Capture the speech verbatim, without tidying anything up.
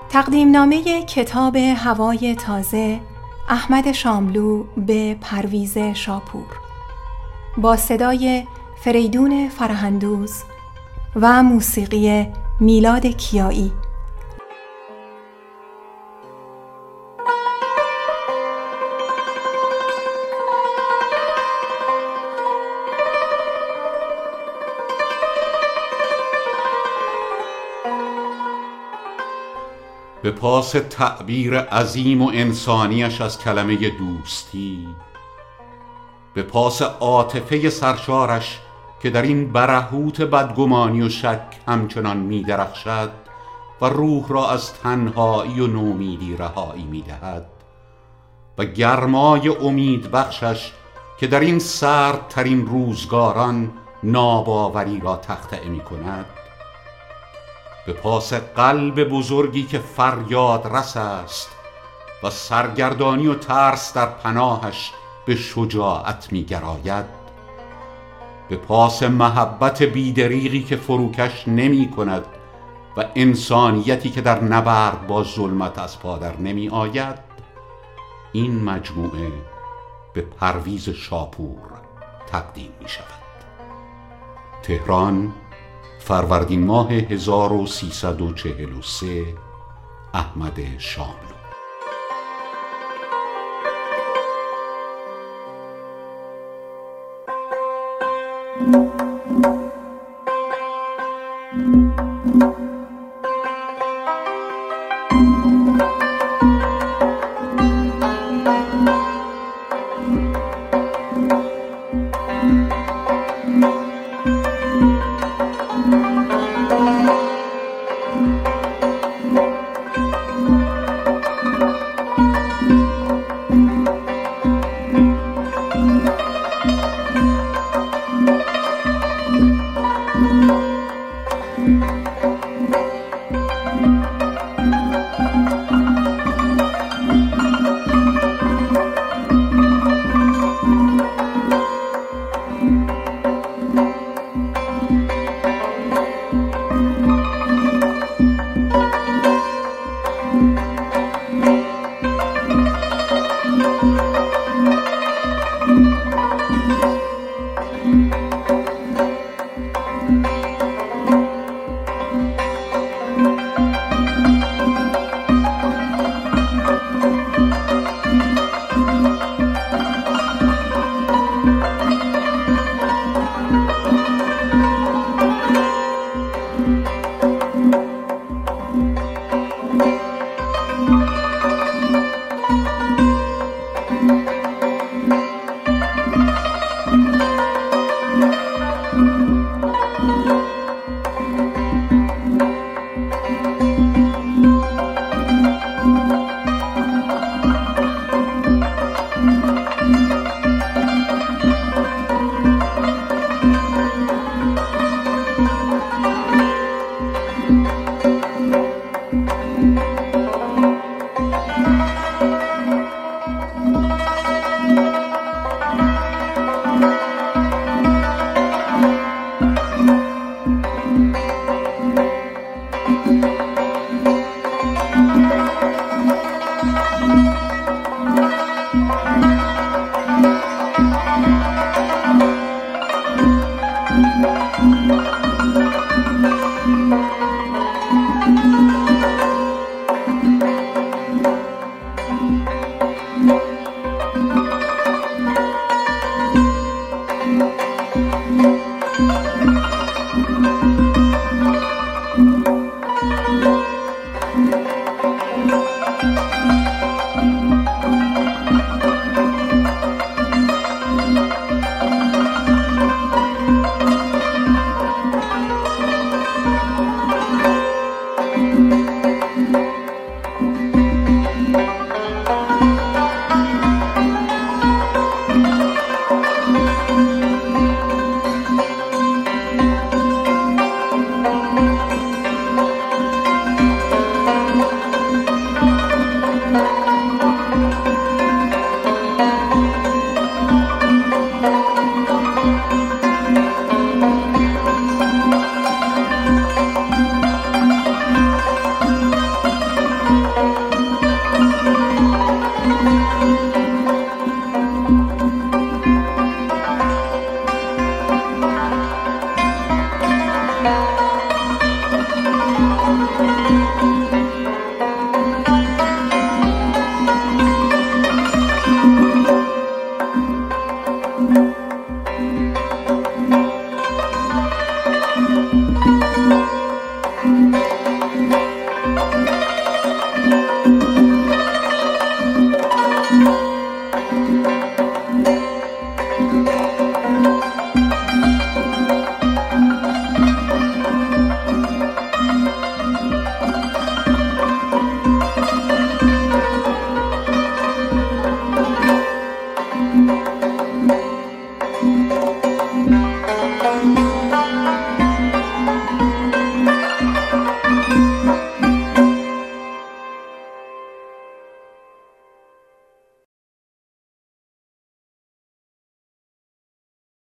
تقدیم نامه کتاب هوای تازه احمد شاملو به پرویز شاپور با صدای فریدون فرهندوز و موسیقی میلاد کیایی. به پاس تعبیر عظیم و انسانیش از کلمه دوستی، به پاس عاطفه سرشارش که در این برهوت بدگمانی و شک همچنان می درخشد و روح را از تنهایی و نومیدی رهایی می دهد، و گرمای امید بخشش که در این سردترین روزگاران ناباوری را تخطئه می کند، به پاس قلب بزرگی که فریاد رس است و سرگردانی و ترس در پناهش به شجاعت می گراید، به پاس محبت بیدریغی که فروکش نمی کند و انسانیتی که در نبرد با ظلمت از پا در نمی آید، این مجموعه به پرویز شاپور تقدیم می شود. تهران، فروردین ماه هزار و سیصد و چهل و سه. احمد شاملو. Thank you.